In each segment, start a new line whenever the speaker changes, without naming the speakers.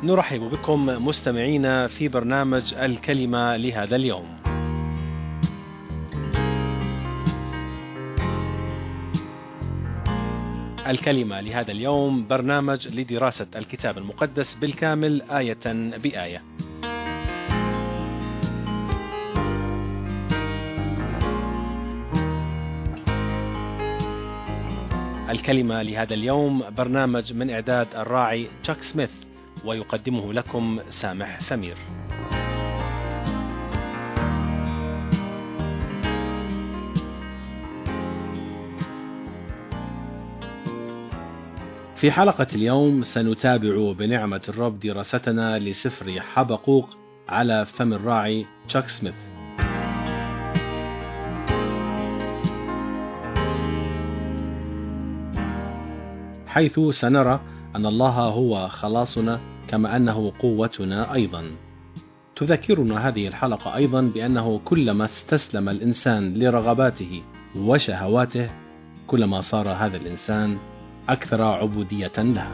نرحب بكم مستمعينا في برنامج الكلمة لهذا اليوم. الكلمة لهذا اليوم برنامج لدراسة الكتاب المقدس بالكامل آية بآية. الكلمة لهذا اليوم برنامج من إعداد الراعي تشاك سميث، ويقدمه لكم سامح سمير. في حلقة اليوم سنتابع بنعمة الرب دراستنا لسفر حبقوق على فم الراعي تشاك سميث. حيث سنرى أن الله هو خلاصنا كما أنه قوتنا أيضا. تذكرنا هذه الحلقة أيضا بأنه كلما استسلم الإنسان لرغباته وشهواته كلما صار هذا الإنسان أكثر عبودية لها.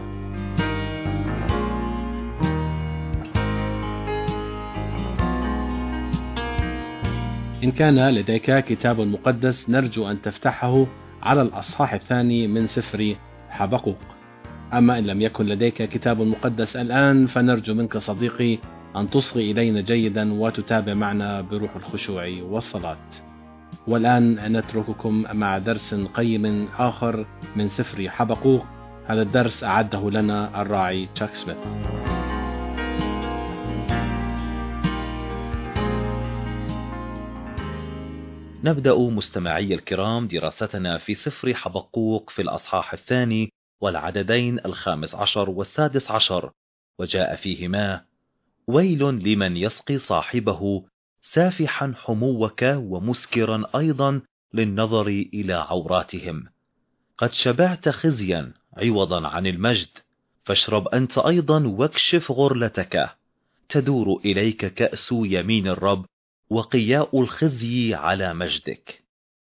إن كان لديك كتاب مقدس نرجو أن تفتحه على الأصحاح الثاني من سفر حبقوق. أما إن لم يكن لديك كتاب مقدس الآن فنرجو منك صديقي أن تصغي إلينا جيدا وتتابع معنا بروح الخشوع والصلاة. والآن نترككم مع درس قيم آخر من سفر حبقوق. هذا الدرس أعده لنا الراعي تشاك سميث.
نبدأ مستمعي الكرام دراستنا في سفر حبقوق في الأصحاح الثاني والعددين 15 و16، وجاء فيهما: ويل لمن يسقي صاحبه سافحا حموك ومسكرا أيضا للنظر إلى عوراتهم. قد شبعت خزيا عوضا عن المجد، فاشرب أنت أيضا واكشف غرلتك. تدور إليك كأس يمين الرب وقياء الخزي على مجدك.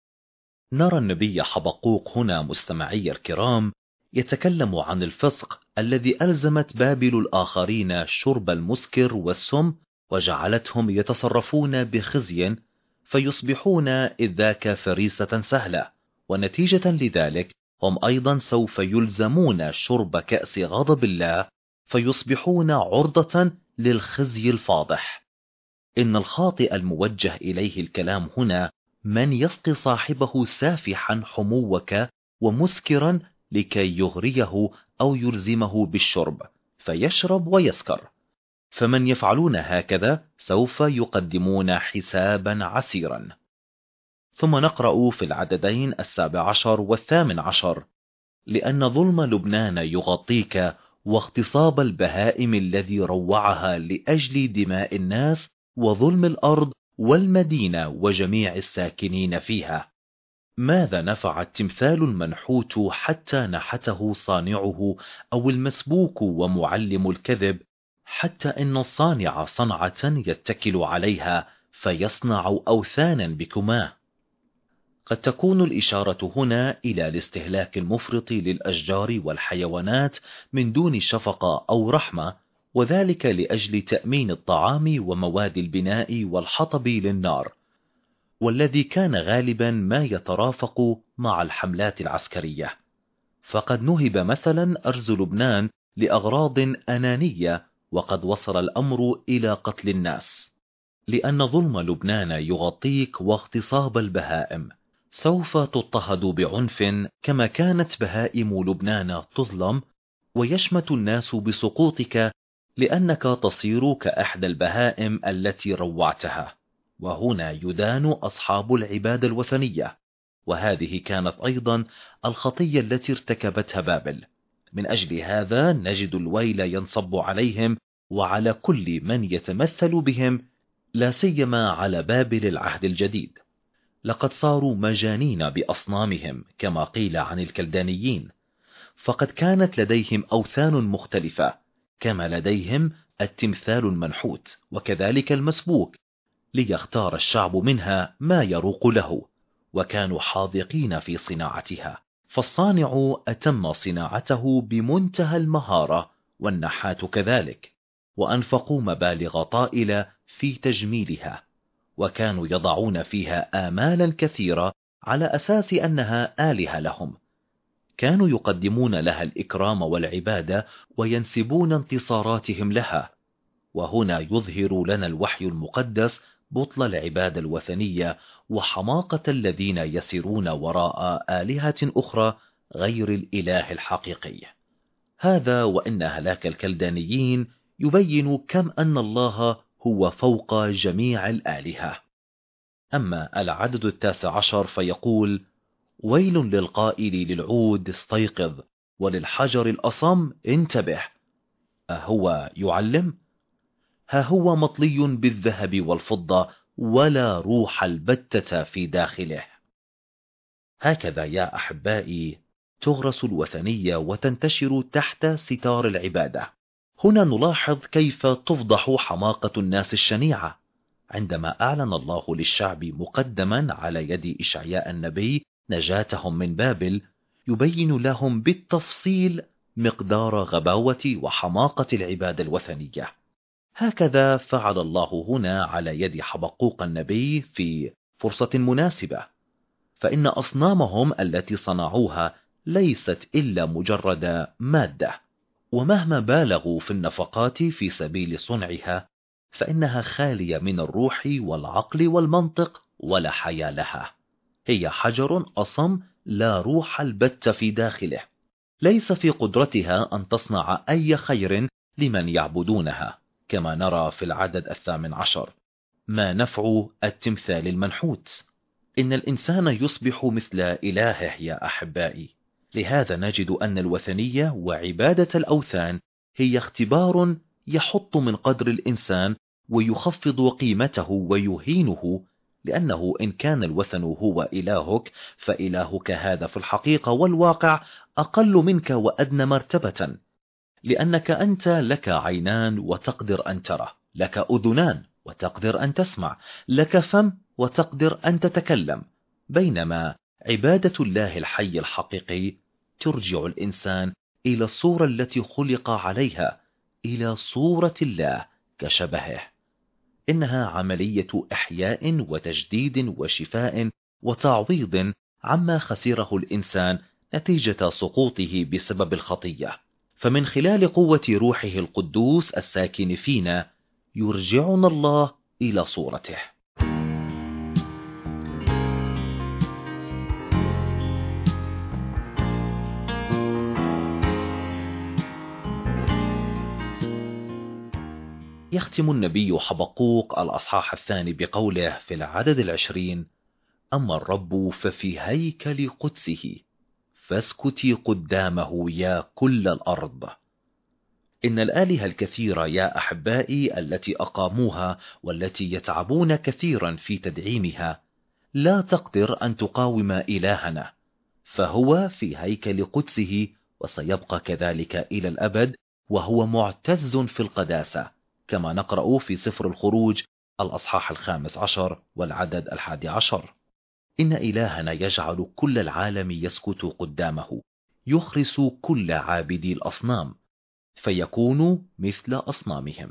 نرى النبي حبقوق هنا مستمعي الكرام يتكلم عن الفسق الذي ألزمت بابل الآخرين شرب المسكر والسم، وجعلتهم يتصرفون بخزي فيصبحون إذ ذاك فريسة سهلة، ونتيجة لذلك هم أيضا سوف يلزمون شرب كأس غضب الله فيصبحون عرضة للخزي الفاضح. إن الخاطئ الموجه إليه الكلام هنا من يسقي صاحبه سافحا حموك ومسكرا لكي يغريه أو يلزمه بالشرب فيشرب ويسكر. فمن يفعلون هكذا سوف يقدمون حسابا عسيرا. ثم نقرأ في العددين 17 و18: لأن ظلم لبنان يغطيك واغتصاب البهائم الذي روعها لأجل دماء الناس وظلم الأرض والمدينة وجميع الساكنين فيها. ماذا نفع التمثال المنحوت حتى نحته صانعه، أو المسبوك ومعلم الكذب، حتى إن الصانع صنعة يتكل عليها فيصنع أوثانا بكماه. قد تكون الإشارة هنا إلى الاستهلاك المفرط للأشجار والحيوانات من دون شفقة أو رحمة، وذلك لأجل تأمين الطعام ومواد البناء والحطب للنار، والذي كان غالبا ما يترافق مع الحملات العسكرية. فقد نهب مثلا أرز لبنان لأغراض أنانية، وقد وصل الأمر إلى قتل الناس. لأن ظلم لبنان يغطيك واغتصاب البهائم، سوف تضطهد بعنف كما كانت بهائم لبنان تظلم، ويشمت الناس بسقوطك لأنك تصير كأحدى البهائم التي روعتها. وهنا يدان أصحاب العبادة الوثنية، وهذه كانت أيضا الخطية التي ارتكبتها بابل. من أجل هذا نجد الويل ينصب عليهم وعلى كل من يتمثل بهم، لا سيما على بابل العهد الجديد. لقد صاروا مجانين بأصنامهم كما قيل عن الكلدانيين، فقد كانت لديهم أوثان مختلفة كما لديهم التمثال المنحوت وكذلك المسبوك، ليختار الشعب منها ما يروق له، وكانوا حاذقين في صناعتها. فالصانع أتم صناعته بمنتهى المهارة، والنحات كذلك. وأنفقوا مبالغ طائلة في تجميلها، وكانوا يضعون فيها آمالا كثيرة على أساس أنها آلهة لهم. كانوا يقدمون لها الإكرام والعبادة وينسبون انتصاراتهم لها. وهنا يظهر لنا الوحي المقدس بطل العبادة الوثنية وحماقة الذين يسيرون وراء آلهة أخرى غير الإله الحقيقي. هذا وإن هلاك الكلدانيين يبين كم أن الله هو فوق جميع الآلهة. أما العدد 19 فيقول: ويل للقائل للعود استيقظ، وللحجر الأصم انتبه. أهو يعلم؟ ها هو مطلي بالذهب والفضة، ولا روح البتة في داخله. هكذا يا أحبائي تغرس الوثنية وتنتشر تحت ستار العبادة. هنا نلاحظ كيف تفضح حماقة الناس الشنيعة عندما أعلن الله للشعب مقدما على يد إشعياء النبي نجاتهم من بابل، يبين لهم بالتفصيل مقدار غباوة وحماقة العبادة الوثنية. هكذا فعل الله هنا على يد حبقوق النبي في فرصة مناسبة، فإن أصنامهم التي صنعوها ليست إلا مجرد مادة، ومهما بالغوا في النفقات في سبيل صنعها فإنها خالية من الروح والعقل والمنطق ولا حياة لها. هي حجر أصم لا روح البت في داخله، ليس في قدرتها أن تصنع أي خير لمن يعبدونها، كما نرى في العدد 18. ما نفع التمثال المنحوت؟ إن الإنسان يصبح مثل إلهه يا أحبائي. لهذا نجد أن الوثنية وعبادة الأوثان هي اختبار يحط من قدر الإنسان ويخفض قيمته ويهينه، لأنه إن كان الوثن هو إلهك فإلهك هذا في الحقيقة والواقع أقل منك وأدنى مرتبة، لأنك أنت لك عينان وتقدر أن ترى، لك أذنان وتقدر أن تسمع، لك فم وتقدر أن تتكلم، بينما عبادة الله الحي الحقيقي ترجع الإنسان إلى الصورة التي خلق عليها، إلى صورة الله كشبهه. إنها عملية إحياء وتجديد وشفاء وتعويض عما خسره الإنسان نتيجة سقوطه بسبب الخطية. فمن خلال قوة روحه القدوس الساكن فينا يرجعنا الله إلى صورته. يختم النبي حبقوق الأصحاح 2 بقوله في العدد 20: أما الرب ففي هيكل قدسه، فاسكتي قدامه يا كل الأرض. إن الآلهة الكثيرة يا أحبائي التي أقاموها والتي يتعبون كثيرا في تدعيمها لا تقدر أن تقاوم إلهنا، فهو في هيكل قدسه وسيبقى كذلك إلى الأبد، وهو معتز في القداسة، كما نقرأ في سفر الخروج الأصحاح 15 والعدد 11. إن إلهنا يجعل كل العالم يسكت قدامه، يخرس كل عابدي الأصنام فيكونوا مثل أصنامهم.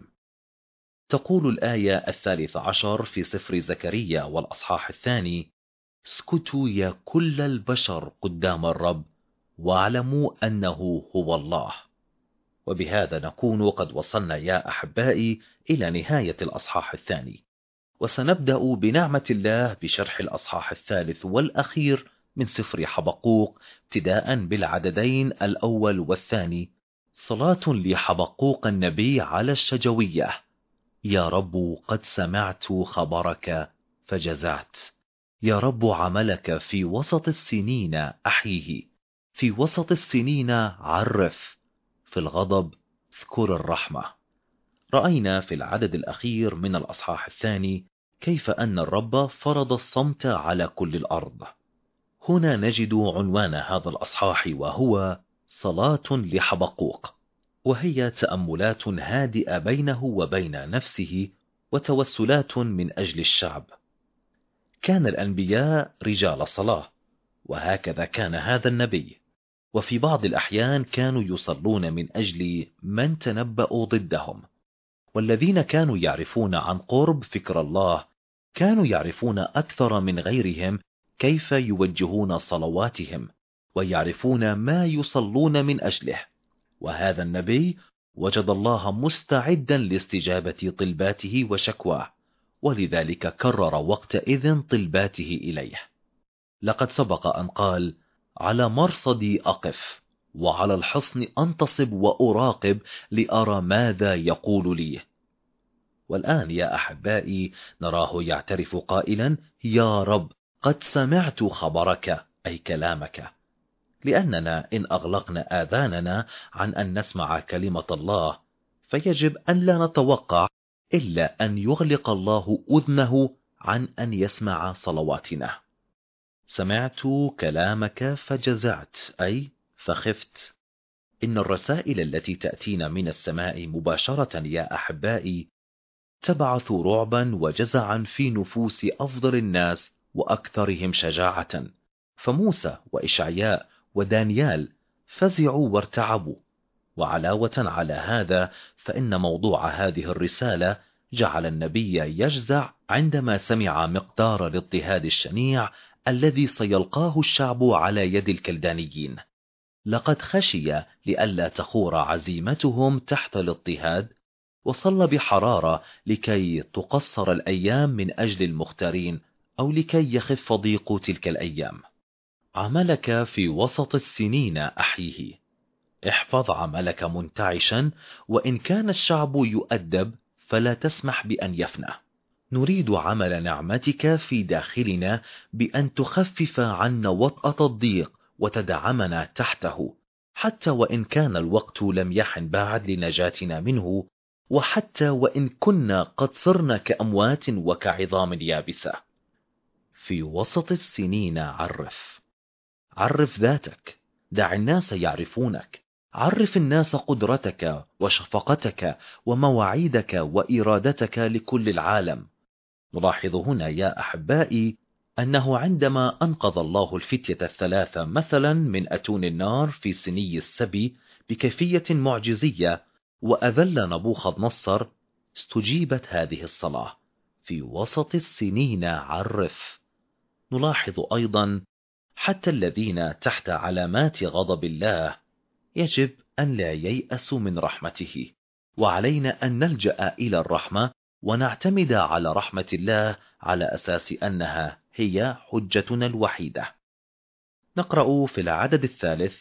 تقول الآية 13 في سفر زكريا والأصحاح 2: اسكتوا يا كل البشر قدام الرب، واعلموا أنه هو الله. وبهذا نكون قد وصلنا يا أحبائي إلى نهاية الأصحاح 2، وسنبدأ بنعمة الله بشرح الأصحاح 3 والأخير من سفر حبقوق، ابتداء بالعددين الأول والثاني. صلاة لحبقوق النبي على الشجوية: يا رب قد سمعت خبرك فجزعت. يا رب عملك في وسط السنين أحيه، في وسط السنين عرف، في الغضب اذكر الرحمة. رأينا في العدد الأخير من الأصحاح 2 كيف أن الرب فرض الصمت على كل الأرض. هنا نجد عنوان هذا الأصحاح وهو صلاة لحبقوق، وهي تأملات هادئة بينه وبين نفسه وتوسلات من أجل الشعب. كان الأنبياء رجال صلاة، وهكذا كان هذا النبي، وفي بعض الأحيان كانوا يصلون من أجل من تنبأوا ضدهم، والذين كانوا يعرفون عن قرب فكر الله كانوا يعرفون أكثر من غيرهم كيف يوجهون صلواتهم، ويعرفون ما يصلون من أجله. وهذا النبي وجد الله مستعدا لاستجابة طلباته وشكواه، ولذلك كرر وقتئذ طلباته إليه. لقد سبق أن قال: على مرصدي أقف، وعلى الحصن أنتصب وأراقب لأرى ماذا يقول لي. والآن يا أحبائي نراه يعترف قائلا: يا رب قد سمعت خبرك، أي كلامك. لأننا إن أغلقنا آذاننا عن أن نسمع كلمة الله، فيجب أن لا نتوقع إلا أن يغلق الله أذنه عن أن يسمع صلواتنا. سمعت كلامك فجزعت، أي فخفت. إن الرسائل التي تأتينا من السماء مباشرة يا أحبائي تبعث رعبا وجزعا في نفوس أفضل الناس وأكثرهم شجاعة. فموسى وإشعياء ودانيال فزعوا وارتعبوا. وعلاوة على هذا فإن موضوع هذه الرسالة جعل النبي يجزع عندما سمع مقدار الاضطهاد الشنيع الذي سيلقاه الشعب على يد الكلدانيين. لقد خشي لئلا تخور عزيمتهم تحت الاضطهاد، وصلى بحرارة لكي تقصر الأيام من أجل المختارين، أو لكي يخف ضيق تلك الأيام. عملك في وسط السنين أحيه. احفظ عملك منتعشا، وإن كان الشعب يؤدب فلا تسمح بأن يفنى. نريد عمل نعمتك في داخلنا بأن تخفف عنا وطأة الضيق وتدعمنا تحته، حتى وإن كان الوقت لم يحن بعد لنجاتنا منه، وحتى وإن كنا قد صرنا كأموات وكعظام يابسة. في وسط السنين عرف ذاتك، دع الناس يعرفونك، عرف الناس قدرتك وشفقتك ومواعيدك وإرادتك لكل العالم. نلاحظ هنا يا أحبائي أنه عندما أنقذ الله الفتية الثلاثة مثلا من أتون النار في سني السبي بكيفية معجزية وأذل نبوخذ نصر، استجيبت هذه الصلاة: في وسط السنين عرف. نلاحظ أيضا حتى الذين تحت علامات غضب الله يجب أن لا ييأسوا من رحمته، وعلينا أن نلجأ إلى الرحمة ونعتمد على رحمة الله على أساس أنها هي حجتنا الوحيدة. نقرأ في العدد 3: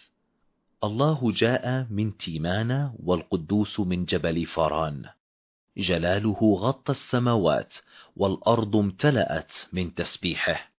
الله جاء من تيمان والقدوس من جبل فاران، جلاله غطى السماوات والأرض امتلأت من تسبيحه.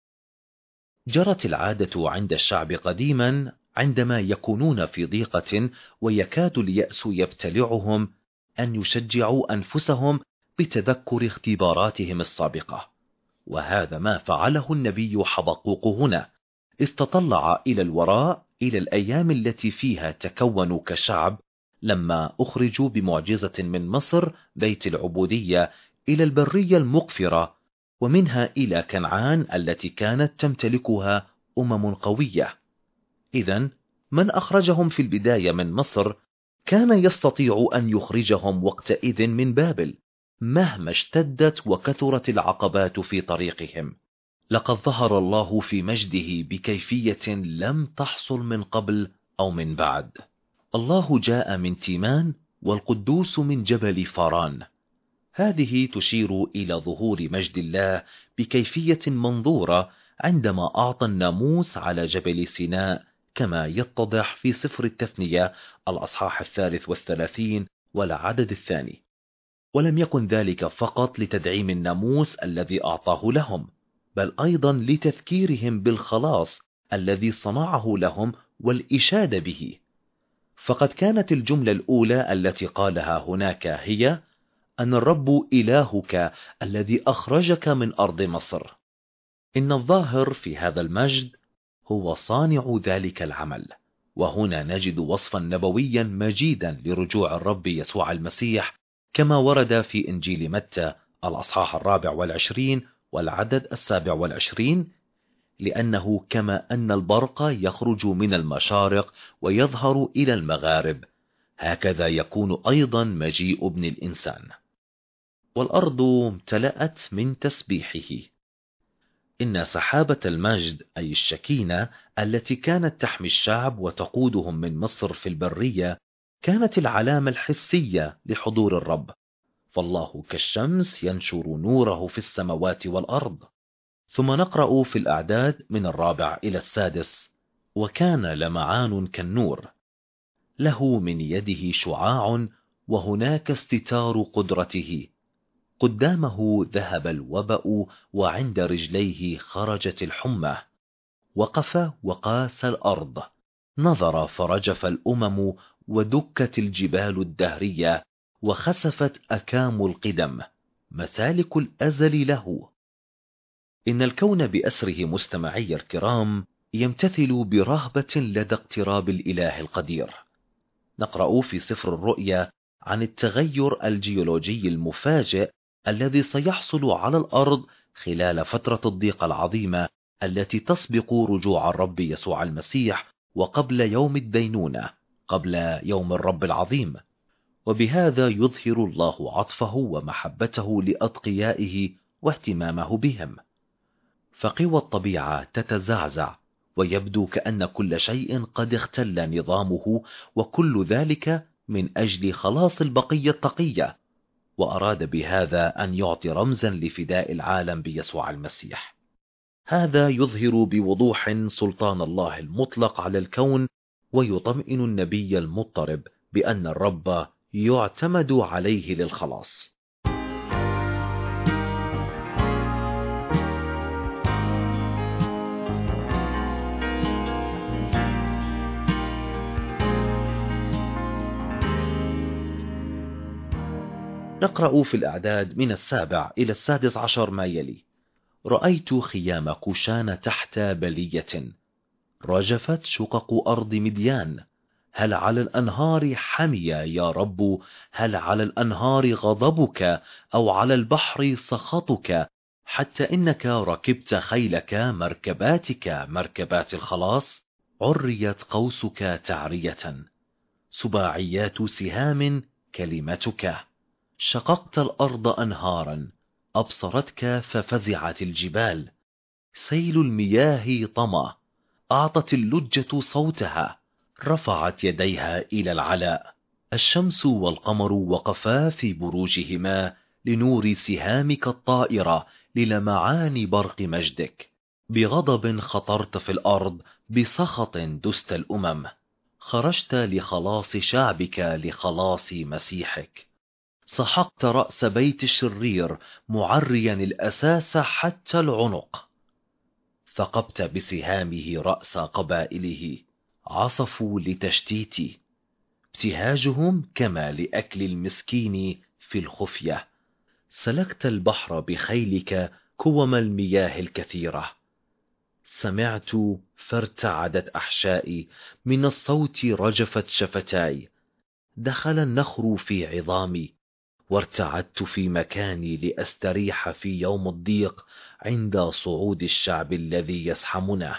جرت العادة عند الشعب قديما عندما يكونون في ضيقة ويكاد اليأس يبتلعهم أن يشجعوا أنفسهم بتذكر اختباراتهم السابقة، وهذا ما فعله النبي حبقوق هنا، إذ تطلع إلى الوراء إلى الأيام التي فيها تكونوا كشعب لما أخرجوا بمعجزة من مصر بيت العبودية إلى البرية المقفرة، ومنها إلى كنعان التي كانت تمتلكها قوية. إذن من أخرجهم في البداية من مصر كان يستطيع أن يخرجهم وقتئذ من بابل مهما اشتدت وكثرت العقبات في طريقهم. لقد ظهر الله في مجده بكيفية لم تحصل من قبل أو من بعد. الله جاء من تيمان والقدوس من جبل فاران. هذه تشير إلى ظهور مجد الله بكيفية منظورة عندما أعطى الناموس على جبل سيناء، كما يتضح في سفر التثنية الأصحاح 33 والعدد 2. ولم يكن ذلك فقط لتدعيم الناموس الذي أعطاه لهم، بل أيضا لتذكيرهم بالخلاص الذي صنعه لهم والإشادة به. فقد كانت الجملة الأولى التي قالها هناك هي أن الرب إلهك الذي أخرجك من أرض مصر. إن الظاهر في هذا المجد هو صانع ذلك العمل، وهنا نجد وصفا نبويا مجيدا لرجوع الرب يسوع المسيح كما ورد في إنجيل متى الأصحاح 24 والعدد 27: لأنه كما أن البرق يخرج من المشارق ويظهر إلى المغارب، هكذا يكون أيضا مجيء ابن الإنسان. والأرض امتلأت من تسبيحه. إن سحابة المجد أي الشكينة التي كانت تحمي الشعب وتقودهم من مصر في البرية كانت العلامة الحسية لحضور الرب، فالله كالشمس ينشر نوره في السماوات والأرض. ثم نقرأ في الأعداد من 4 إلى 6: وكان لمعان كالنور، له من يده شعاع، وهناك استتار قدرته، قدامه ذهب الوبأ، وعند رجليه خرجت الحمى. وقف وقاس الأرض، نظر فرجف الأمم، ودكت الجبال الدهرية، وخسفت أكام القدم، مسالك الأزل له. إن الكون بأسره مستمعي الكرام يمتثل برهبة لدى اقتراب الإله القدير. نقرأ في سفر الرؤيا عن التغير الجيولوجي المفاجئ الذي سيحصل على الأرض خلال فترة الضيق العظيمة التي تسبق رجوع الرب يسوع المسيح، وقبل يوم الدينونة، قبل يوم الرب العظيم. وبهذا يظهر الله عطفه ومحبته لأتقيائه واهتمامه بهم. فقوى الطبيعة تتزعزع، ويبدو كأن كل شيء قد اختل نظامه، وكل ذلك من أجل خلاص البقية التقية، وأراد بهذا أن يعطي رمزا لفداء العالم بيسوع المسيح. هذا يظهر بوضوح سلطان الله المطلق على الكون، ويطمئن النبي المضطرب بأن الرب يعتمد عليه للخلاص. نقرأ في الأعداد من 7 إلى 16 ما يلي: رأيت خيام كوشان تحت بلية، رجفت شقق أرض مديان. هل على الأنهار حمي يا رب؟ هل على الأنهار غضبك، أو على البحر سخطك؟ حتى إنك ركبت خيلك، مركباتك مركبات الخلاص، عريت قوسك تعرية، سباعيات سهام كلمتك. شققت الأرض أنهارا، أبصرتك ففزعت الجبال. سيل المياه طمى، أعطت اللجة صوتها، رفعت يديها إلى العلاء. الشمس والقمر وقفا في بروجهما لنور سهامك الطائرة، للمعان برق مجدك. بغضب خطرت في الأرض، بسخط دست الأمم. خرجت لخلاص شعبك، لخلاص مسيحك. سحقت رأس بيت الشرير، معريا الأساس حتى العنق. ثقبت بسهامه رأس قبائله، عصفوا لتشتيتي. ابتهاجهم كما لأكل المسكين في الخفية. سلكت البحر بخيلك، كوم المياه الكثيرة. سمعت فارتعدت أحشائي، من الصوت رجفت شفتاي. دخل النخر في عظامي، وارتعدت في مكاني لأستريح في يوم الضيق، عند صعود الشعب الذي يزحمنا.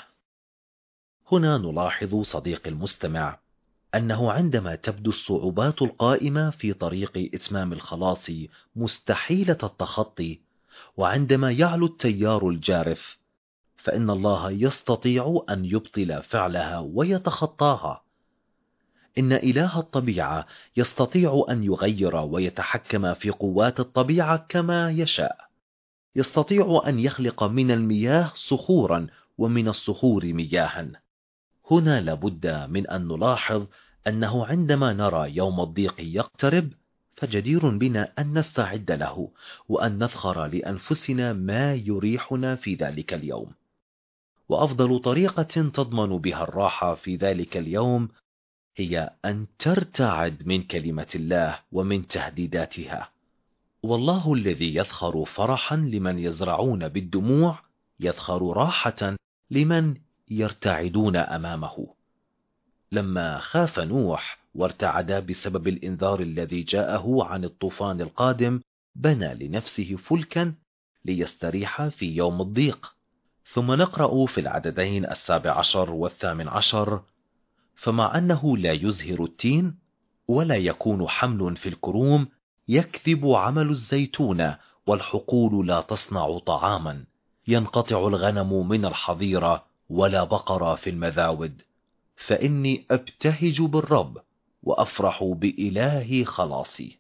هنا نلاحظ صديق المستمع أنه عندما تبدو الصعوبات القائمة في طريق إتمام الخلاص مستحيلة التخطي، وعندما يعلو التيار الجارف، فإن الله يستطيع أن يبطل فعلها ويتخطاها. إن إله الطبيعة يستطيع أن يغير ويتحكم في قوات الطبيعة كما يشاء. يستطيع أن يخلق من المياه صخورا، ومن الصخور مياها. هنا لابد من أن نلاحظ أنه عندما نرى يوم الضيق يقترب، فجدير بنا أن نستعد له، وأن نذخر لأنفسنا ما يريحنا في ذلك اليوم. وأفضل طريقة تضمن بها الراحة في ذلك اليوم هي أن ترتعد من كلمة الله ومن تهديداتها. والله الذي يذخر فرحا لمن يزرعون بالدموع، يذخر راحة لمن يرتعدون أمامه. لما خاف نوح وارتعد بسبب الإنذار الذي جاءه عن الطوفان القادم، بنى لنفسه فلكا ليستريح في يوم الضيق. ثم نقرأ في العددين 17 و18: فمع أنه لا يزهر التين، ولا يكون حمل في الكروم، يكذب عمل الزيتون، والحقول لا تصنع طعاما. ينقطع الغنم من الحظيرة، ولا بقر في المذاود. فإني أبتهج بالرب، وأفرح بإله خلاصي.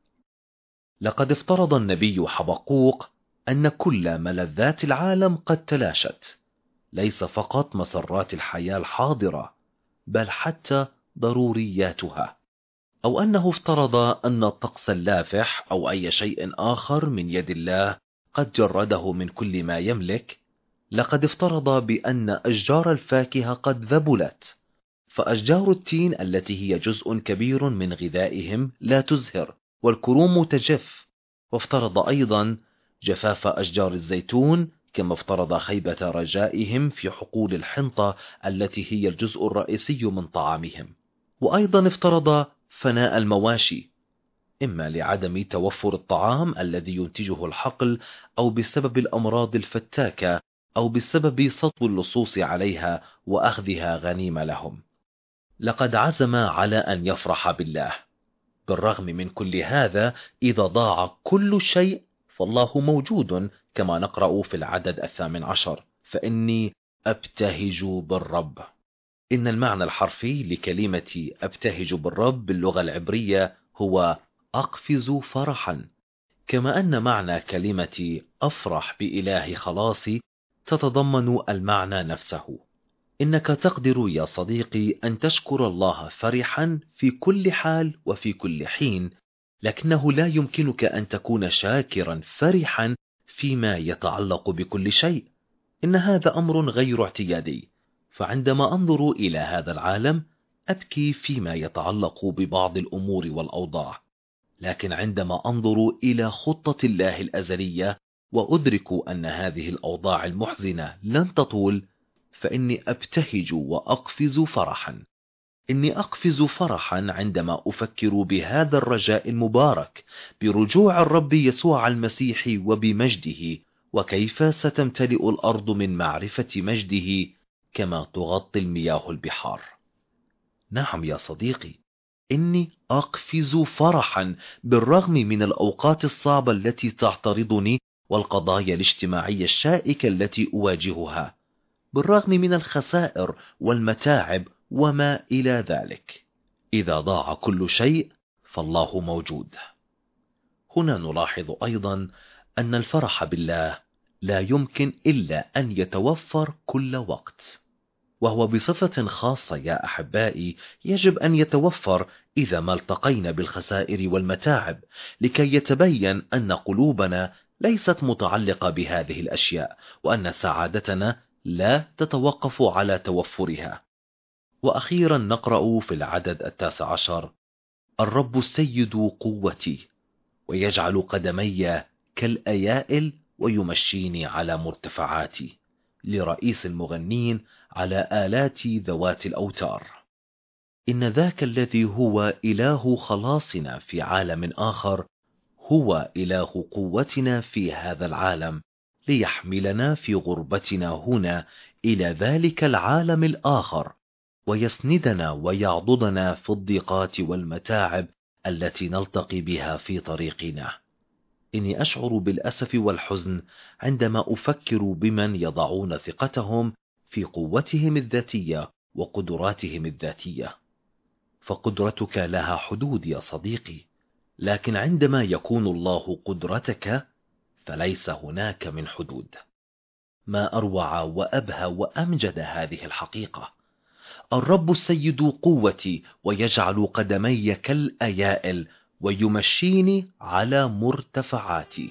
لقد افترض النبي حبقوق أن كل ملذات العالم قد تلاشت، ليس فقط مسرات الحياة الحاضرة، بل حتى ضرورياتها. أو أنه افترض أن الطقس اللافح أو أي شيء آخر من يد الله قد جرده من كل ما يملك. لقد افترض بأن أشجار الفاكهة قد ذبلت، فأشجار التين التي هي جزء كبير من غذائهم لا تزهر، والكروم تجف. وافترض أيضا جفاف أشجار الزيتون، كما افترض خيبة رجائهم في حقول الحنطة التي هي الجزء الرئيسي من طعامهم. وأيضا افترض فناء المواشي، إما لعدم توفر الطعام الذي ينتجه الحقل، أو بسبب الأمراض الفتاكة، أو بسبب سطو اللصوص عليها وأخذها غنيمة لهم. لقد عزم على أن يفرح بالله. بالرغم من كل هذا، إذا ضاع كل شيء فالله موجود، كما نقرأ في العدد 18: فإني أبتهج بالرب. إن المعنى الحرفي لكلمة أبتهج بالرب باللغة العبرية هو أقفز فرحا، كما أن معنى كلمة أفرح بإله خلاصي تتضمن المعنى نفسه. إنك تقدر يا صديقي أن تشكر الله فرحا في كل حال وفي كل حين، لكنه لا يمكنك أن تكون شاكرا فرحا فيما يتعلق بكل شيء. إن هذا أمر غير اعتيادي. فعندما أنظر إلى هذا العالم أبكي فيما يتعلق ببعض الأمور والأوضاع، لكن عندما أنظر إلى خطة الله الأزلية وأدرك أن هذه الأوضاع المحزنة لن تطول، فإني أبتهج وأقفز فرحا. إني أقفز فرحا عندما أفكر بهذا الرجاء المبارك برجوع الرب يسوع المسيح وبمجده، وكيف ستمتلئ الأرض من معرفة مجده كما تغطي المياه البحار. نعم يا صديقي، إني أقفز فرحا بالرغم من الأوقات الصعبة التي تعترضني والقضايا الاجتماعية الشائكة التي أواجهها، بالرغم من الخسائر والمتاعب وما إلى ذلك. إذا ضاع كل شيء فالله موجود. هنا نلاحظ أيضا أن الفرح بالله لا يمكن إلا أن يتوفر كل وقت، وهو بصفة خاصة يا أحبائي يجب أن يتوفر إذا ما التقينا بالخسائر والمتاعب، لكي يتبين أن قلوبنا ليست متعلقة بهذه الأشياء، وأن سعادتنا لا تتوقف على توفرها. وأخيرا نقرأ في العدد 19: الرب السيد قوتي، ويجعل قدمي كالأيائل، ويمشيني على مرتفعاتي، لرئيس المغنين على آلات ذوات الأوتار. إن ذاك الذي هو إله خلاصنا في عالم آخر هو إله قوتنا في هذا العالم، ليحملنا في غربتنا هنا إلى ذلك العالم الآخر، ويسندنا ويعضدنا في الضيقات والمتاعب التي نلتقي بها في طريقنا. إني أشعر بالأسف والحزن عندما أفكر بمن يضعون ثقتهم في قوتهم الذاتية وقدراتهم الذاتية. فقدرتك لها حدود يا صديقي، لكن عندما يكون الله قدرتك فليس هناك من حدود. ما أروع وأبهى وأمجد هذه الحقيقة. الرب السيد قوتي، ويجعل قدمي كالأيائل، ويمشيني على مرتفعاتي.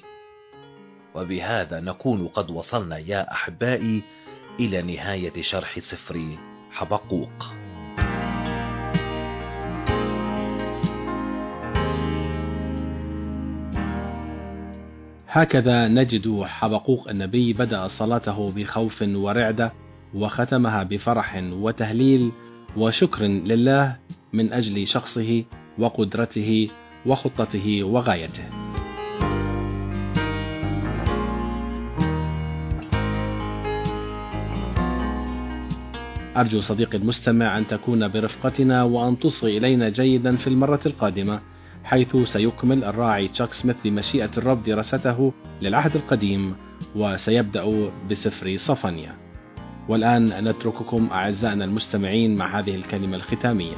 وبهذا نكون قد وصلنا يا أحبائي إلى نهاية شرح سفر حبقوق.
هكذا نجد حبقوق النبي بدأ صلاته بخوف ورعدة، وختمها بفرح وتهليل وشكر لله من أجل شخصه وقدرته وخطته وغايته. أرجو صديقي المستمع أن تكون برفقتنا وأن تصغي إلينا جيدا في المرة القادمة. حيث سيكمل الراعي تشاك سميث بمشيئة الرب دراسته للعهد القديم وسيبدأ بسفر صفانيا. والآن نترككم أعزائنا المستمعين مع هذه الكلمة الختامية.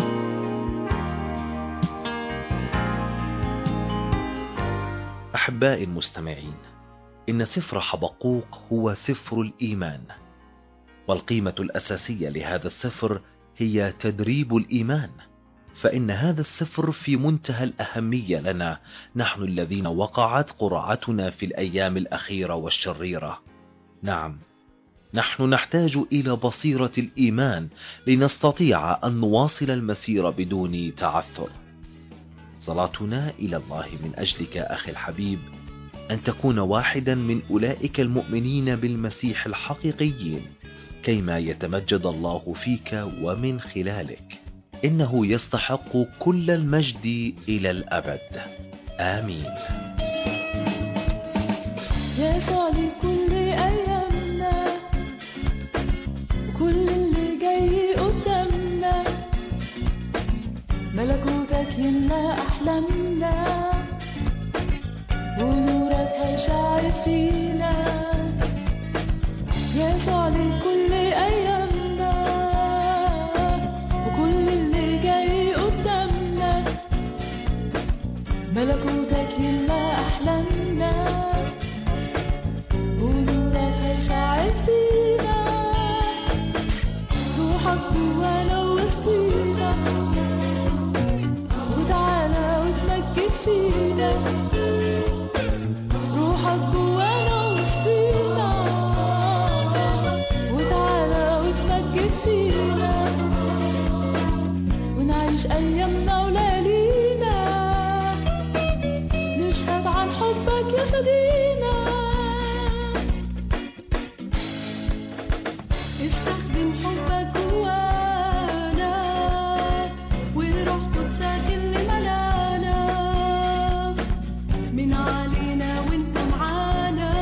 أحبائي المستمعين، إن سفر حبقوق هو سفر الإيمان، والقيمة الأساسية لهذا السفر هي تدريب الإيمان، فإن هذا السفر في منتهى الأهمية لنا نحن الذين وقعت قرعتنا في الأيام الأخيرة والشريرة. نعم، نحن نحتاج إلى بصيرة الإيمان لنستطيع أن نواصل المسير بدون تعثر. صلاتنا إلى الله من أجلك أخي الحبيب أن تكون واحدا من أولئك المؤمنين بالمسيح الحقيقيين، كيما يتمجد الله فيك ومن خلالك. إنه يستحق كل المجد إلى الأبد. آمين.
يسوع لكل أيامنا، كل اللي جاي قدامنا، ملكوتك يملأ أحلامنا، ونورك هيشع فينا. يسوع لكل أيامنا، وكل اللي جاي قدامنا، ملكوتك يملأ أحلامنا، ونورك هيشع فينا. روحك جوانا وسطينا، وتعالى وتمجد فينا. روحك جوانا وسطينا، وتعالى وتمجد فينا، ونعيش أيامنا وليالينا، نشهد عن حبك يا سيدنا. استخدم حبك جوانا، وروح قدسك اللي ملانا، من علينا وانت معانا.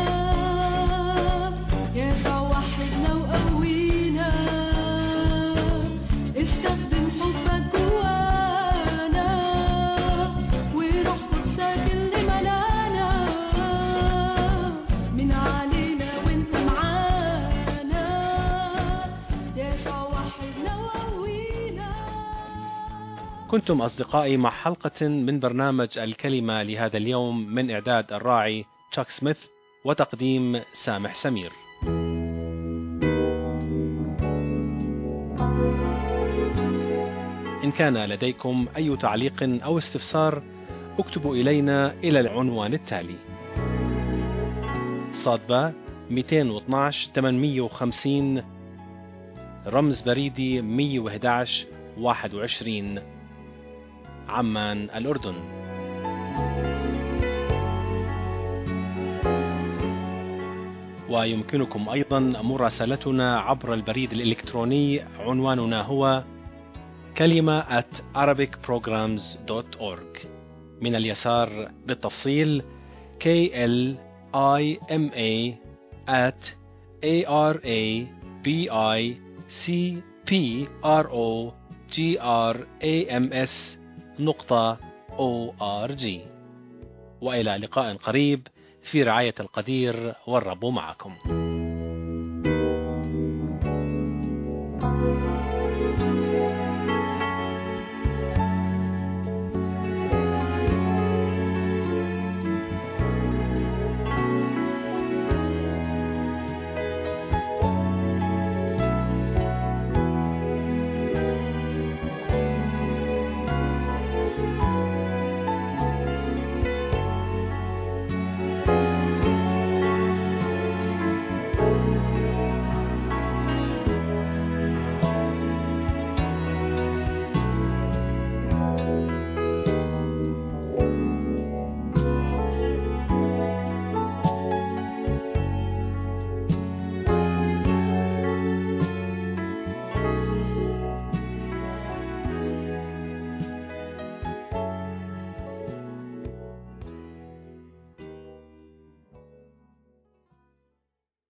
يسوع وحدنا وقوينا. استخدم حبك جوانا، وروح قدسك اللي ملانا، من علينا وانت معانا. يسوع وحدنا وقوينا.
كنتم أصدقائي مع حلقة من برنامج الكلمة لهذا اليوم، من إعداد الراعي تشاك سميث وتقديم سامح سمير. إن كان لديكم أي تعليق أو استفسار اكتبوا إلينا إلى العنوان التالي: صادبة 212 850 رمز بريدي 111 21 عمان الأردن. ويمكنكم أيضا مراسلتنا عبر البريد الإلكتروني، عنواننا هو kalima@arabicprograms.org. من اليسار بالتفصيل KLIMA@arabicprograms.org. وإلى لقاء قريب في رعاية القدير، والرب معكم.